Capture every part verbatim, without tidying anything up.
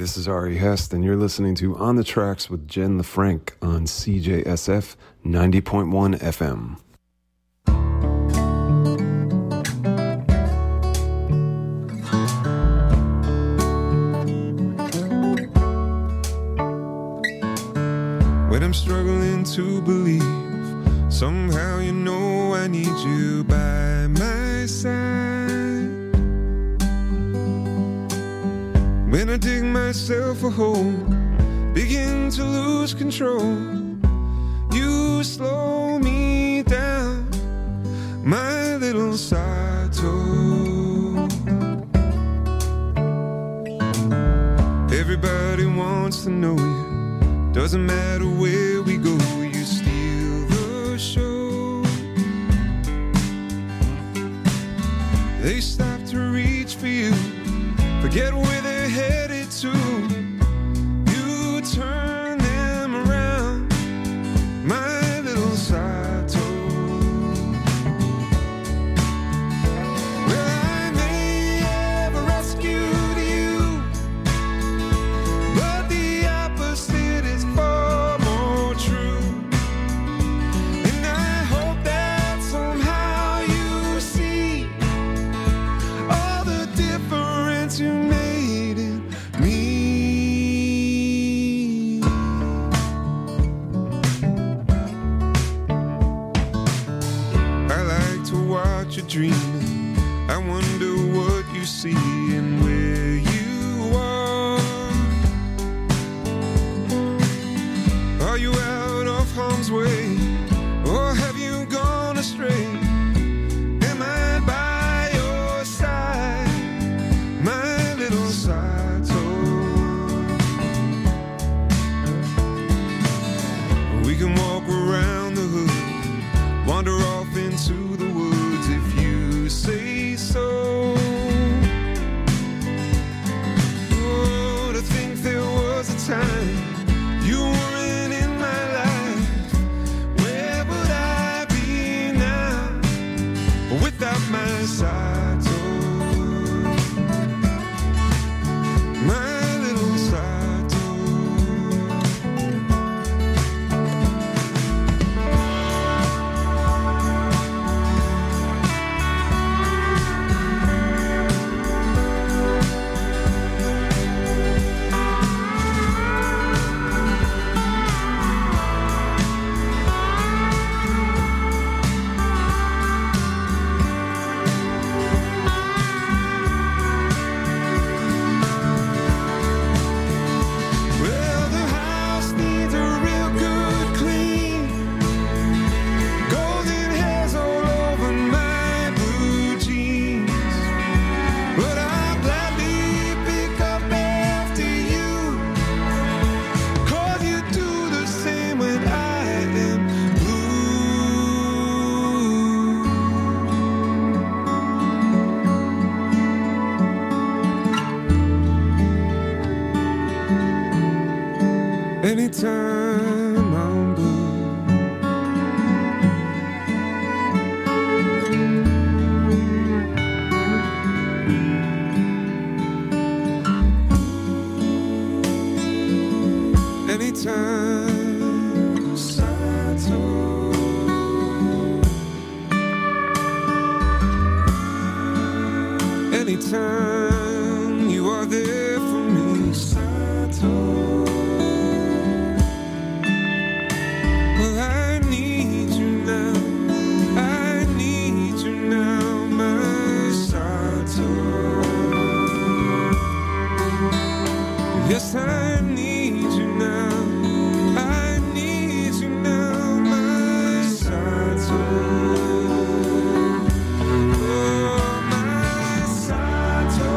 this is Ari Hest, and you're listening to On the Tracks with Jen LaFranc on C J S F ninety point one F M. When I'm struggling to believe, somehow you know I need you by my side. When I dig myself a hole, begin to lose control, you slow me down, my little Sato. Everybody wants to know you, doesn't matter where we go, you steal the show. They stop to reach for you, forget where they're headed to. You turn them around, my little Sato. Well, I may have rescued you, but the opposite is far more true. And I hope that somehow you see all the difference you made in me. I like to watch you dreaming, I wonder what you see and where you are. Are you out of harm's way, or have you gone astray? Am I by your side, my little Sato? We can walk around the hood, wander off into the woods if you say so. Oh, to think there was a time you weren't in my life. Where would I be now without my Sato? My little Sato. Well, the house needs a real good clean. Golden hairs all over my blue jeans. But I'll gladly pick up after you, 'cause you do the same when I am blue. Anytime I'm blue, anytime Sato. Anytime you are there for me, Sato. Well, I need you now, I need you now, my Sato. Yes, I need you now, I need you now, my Sato. Oh, my Sato.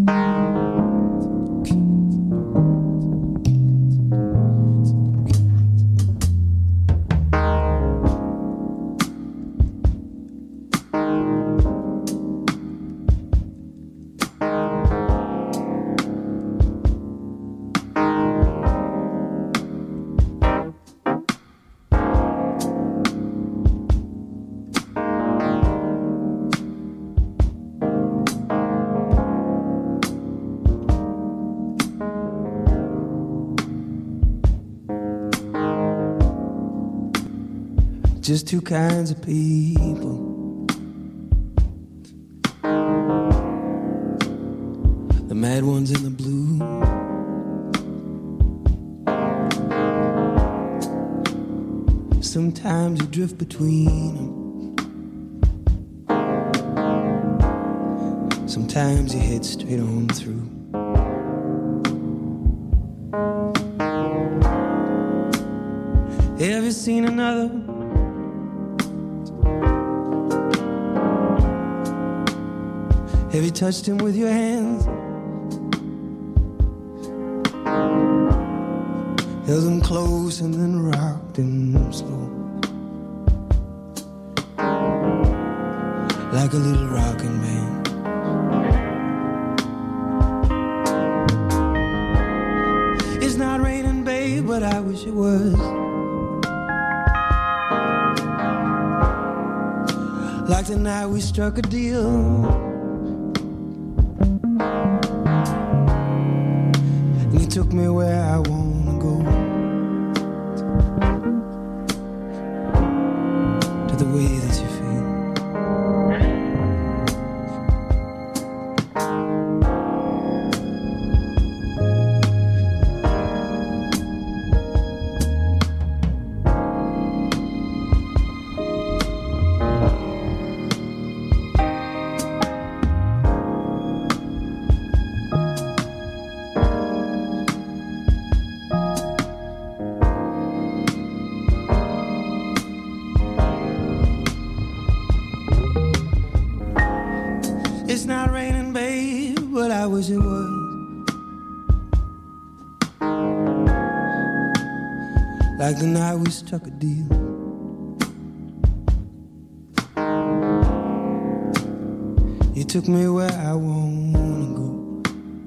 Just two kinds of people. The mad ones and the blue. Sometimes you drift between them. Sometimes you head straight on through. Have you seen another? Have you touched him with your hands? Held him close and then rocked him slow, like a little rocking band. It's not raining, babe, but I wish it was. Like the night we struck a deal. Took me where I wanna go, to the way that you feel. It's not raining, babe, but I wish it was. Like the night we struck a deal. You took me where I wanna go,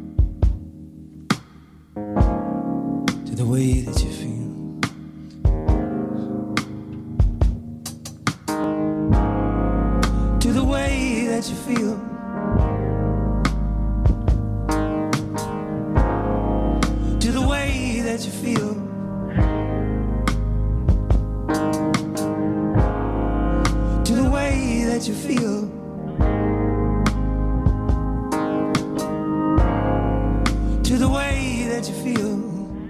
to the way that you feel. To the way that you feel. To the way that you feel. To the way that you feel. To the way that you feel.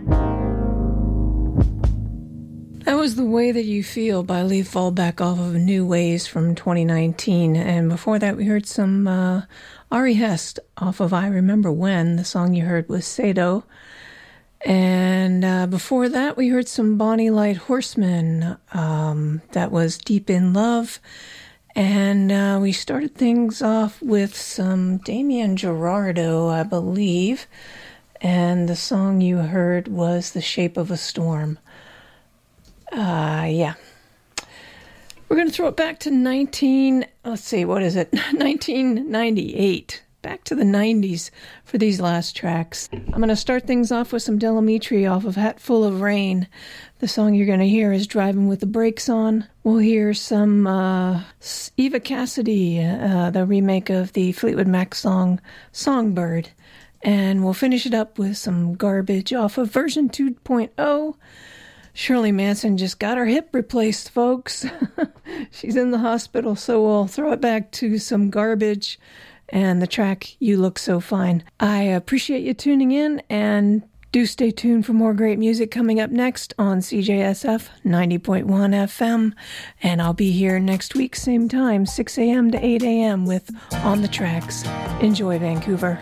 That was The Way That You Feel by Lee Fallback off of New Ways from twenty nineteen. And before that we heard some uh, Ari Hest off of I Remember When. The song you heard was Sado. And uh, before that, we heard some Bonnie Light Horseman. Um, that was Deep in Love. And uh, we started things off with some Damien Gerardo, I believe. And the song you heard was The Shape of a Storm. Uh, yeah. We're going to throw it back to nineteen, let's see, what is it? nineteen ninety-eight. Back to the nineties for these last tracks. I'm going to start things off with some Del Amitri off of Hat Full of Rain. The song you're going to hear is Driving with the Brakes On. We'll hear some uh, Eva Cassidy, uh, the remake of the Fleetwood Mac song Songbird. And we'll finish it up with some Garbage off of version two point oh. Shirley Manson just got her hip replaced, folks. She's in the hospital, so we'll throw it back to some Garbage and the track You Look So Fine. I appreciate you tuning in, and do stay tuned for more great music coming up next on C J S F ninety point one F M. And I'll be here next week, same time, six a.m. to eight a.m. with On the Tracks. Enjoy, Vancouver.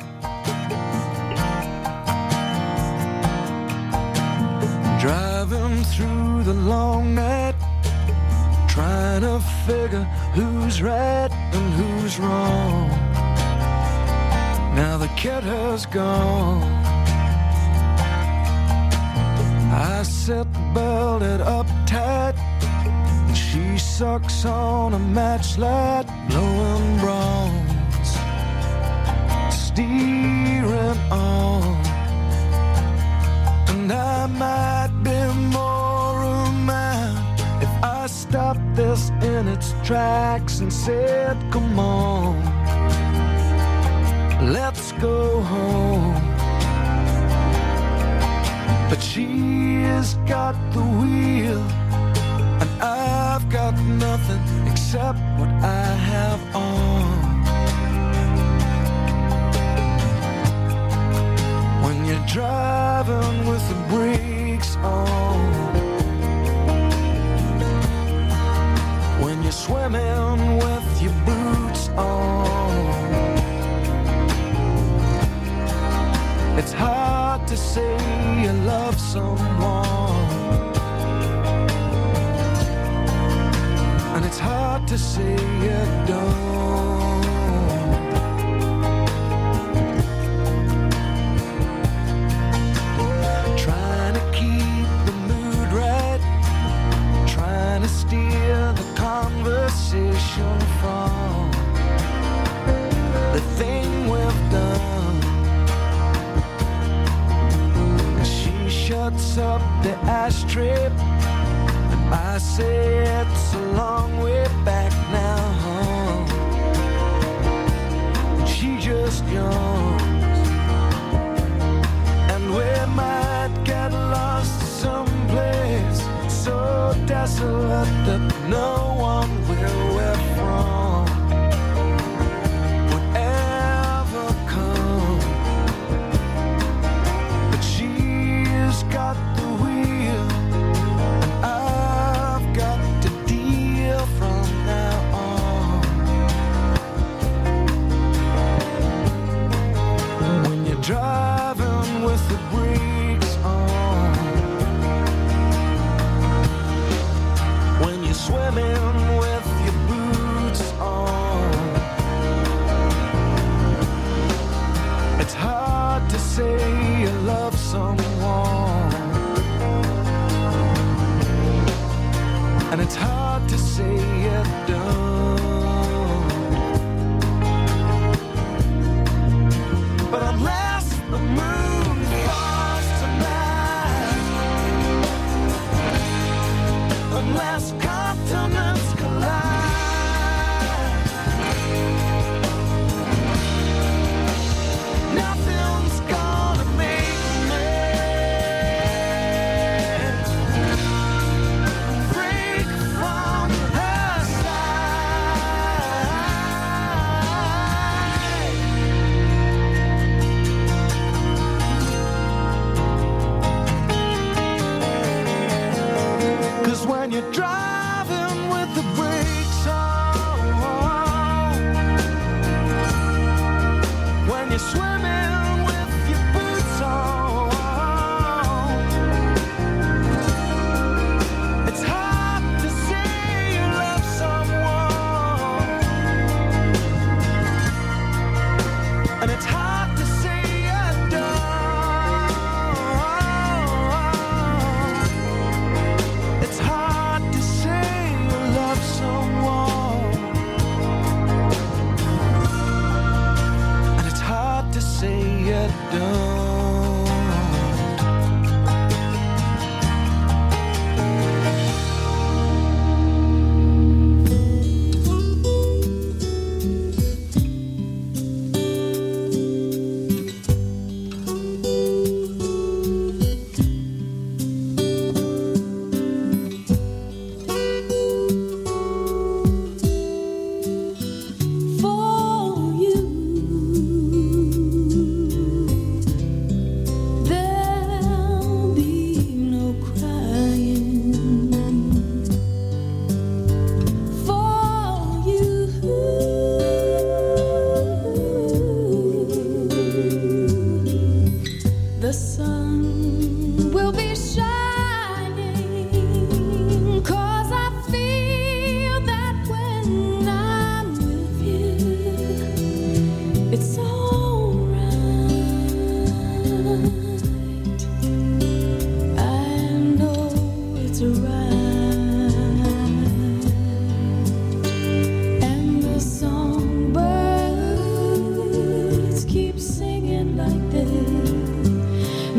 Driving through the long night, trying to figure who's right and who's wrong. Now the kid has gone. I set the belted up tight, and she sucks on a matchlight, blowing bronze, steering on. And I might be more a man if I stopped this in its tracks and said, come on, let's go home. But she's got the wheel, and I've got nothing except what I have on. When you're driving with the brakes on, when you're swimming with your boots on, it's hard to say you love someone, and it's hard to say you don't. Trying to keep the mood right, trying to steer the conversation from the thing we've done. Shuts up the ashtray, and I say it's a long way back now home. She just yawns, and we might get lost someplace so desolate that no one where we're from would ever come. But she's got the wheel, and I've got to deal from now on. When you're driving with the brakes on, when you're swimming with your boots on, it's hard to say you love someone, and it's hard to say you don't. But unless the moon falls tonight, unless continents collide, nothing's gonna make me break from her side. 'Cause when you're driving with the brakes on, when you're swimming with your boots on, it's hard to say you love someone, and it's hard to say you don't. It's hard to say you love someone, and it's hard to say you don't. For you,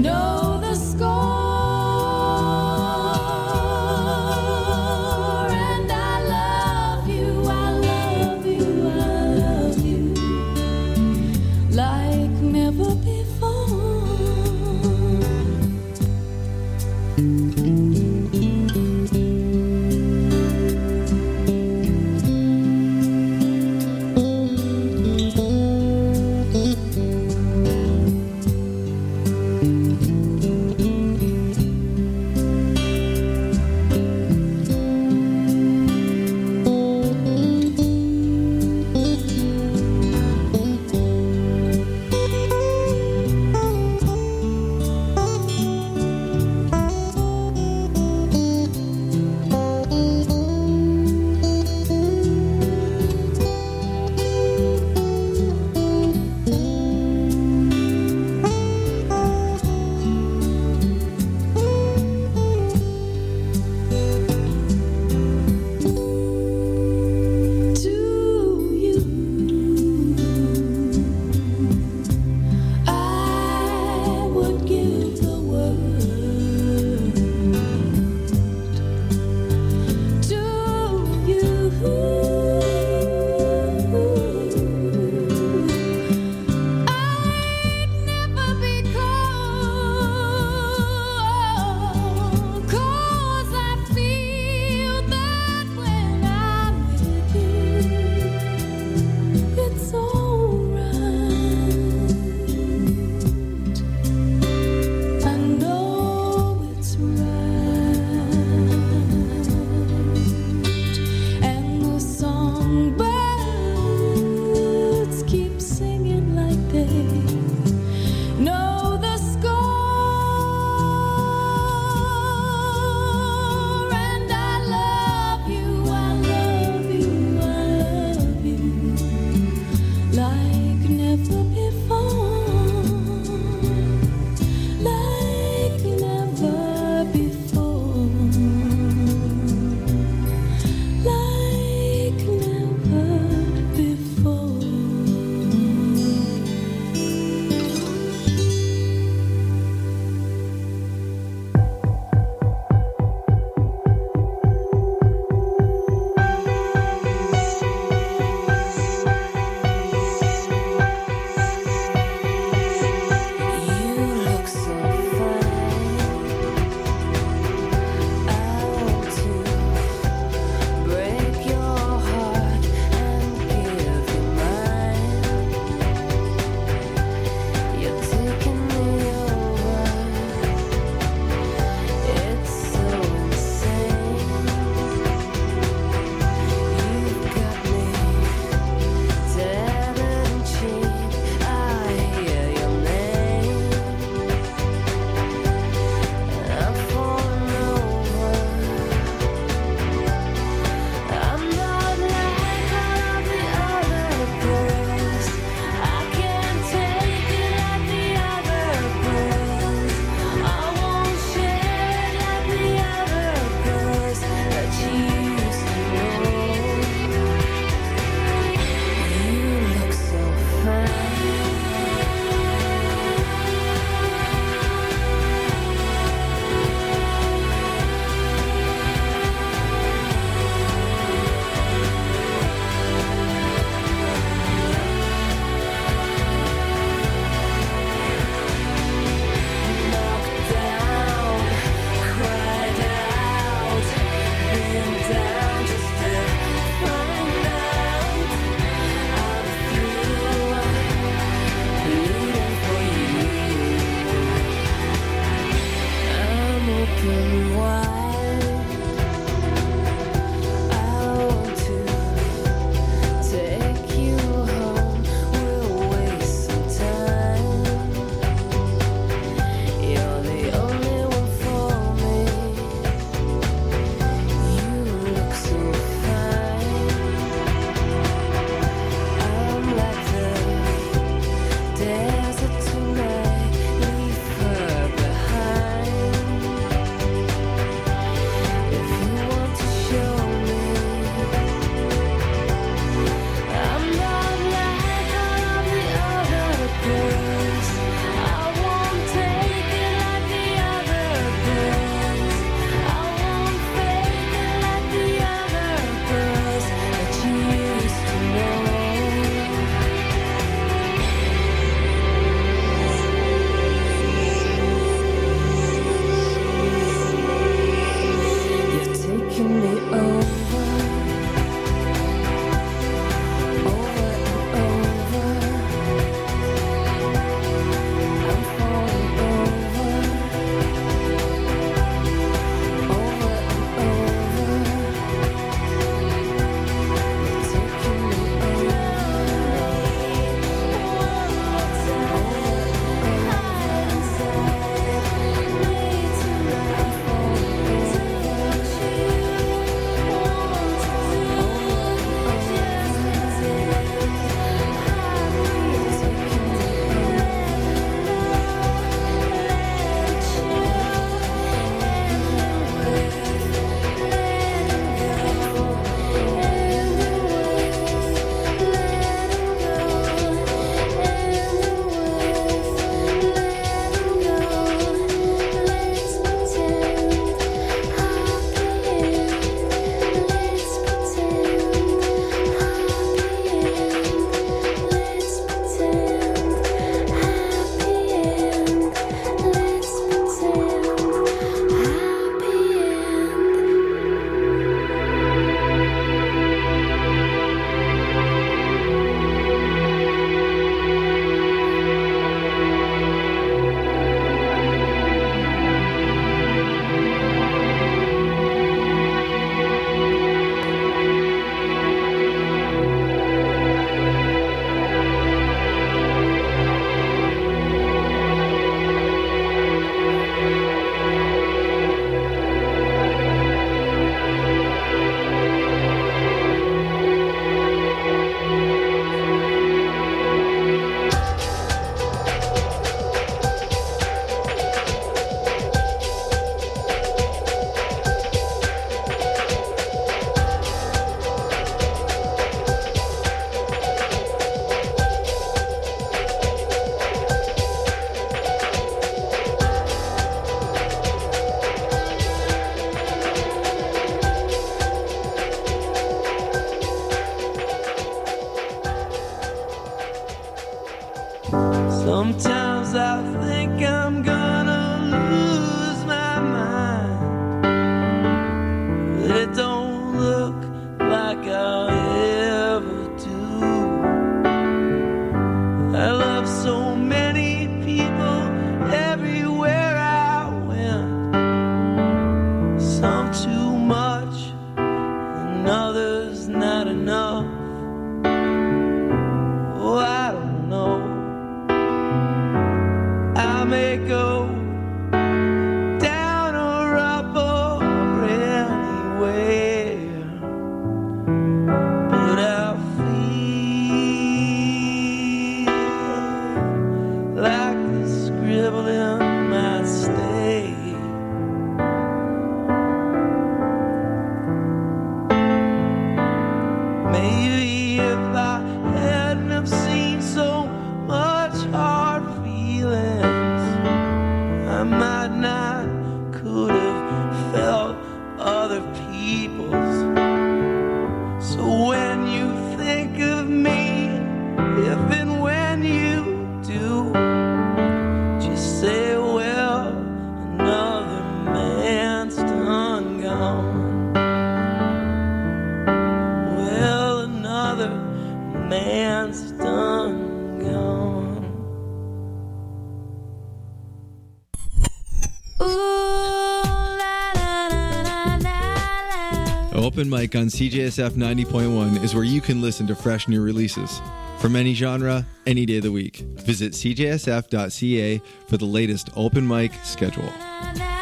know the score, and I love you, I love you, I love you like never before. Sometimes I think I'm gonna lose my mind. It don't look like I'll ever do. I love so many people everywhere I went. Some too much and others not enough. Oh, I don't know. I may go down or up or anywhere, but I feel like the scribbling might stay. Maybe if I hadn't have seen so much hard feelings, I might not could have felt other people's. So when you think of me, if and when you do, just say, well, another man's done gone. Well, another man's done gone. Open Mic on C J S F ninety point one is where you can listen to fresh new releases. From any genre, any day of the week. Visit c j s f dot c a for the latest open mic schedule. Na, na,